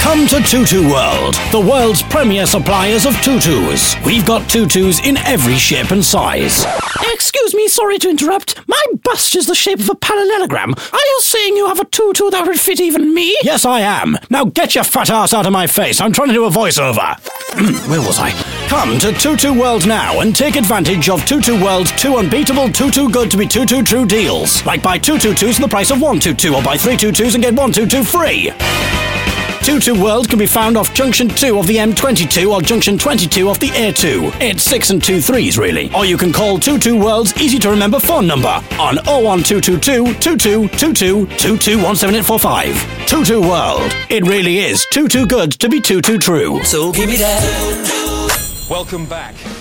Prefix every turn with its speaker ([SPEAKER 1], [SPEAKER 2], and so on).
[SPEAKER 1] Come to Tutu World, the world's premier suppliers of tutus. We've got tutus in every shape and size.
[SPEAKER 2] Excuse me, sorry to interrupt. My bust is the shape of a parallelogram. Are you saying you have a tutu that would fit even me?
[SPEAKER 1] Yes, I am. Now get your fat ass out of my face. I'm trying to do a voiceover. Where was I? Come to Tutu World now and take advantage of Tutu World's 2 unbeatable tutu good to be tutu true deals. Like buy 2 tutus for the price of 1 tutu, or buy 3 tutus and get 1 tutu free. Tutu World can be found off Junction 2 of the M22 or Junction 22 off the A2. It's 6 and 2 3s really. Or you can call Tutu World's easy to remember phone number on 01222 22 22 22 Tutu World. It really is too good to be tutu true.
[SPEAKER 3] So give me that.
[SPEAKER 4] Welcome back.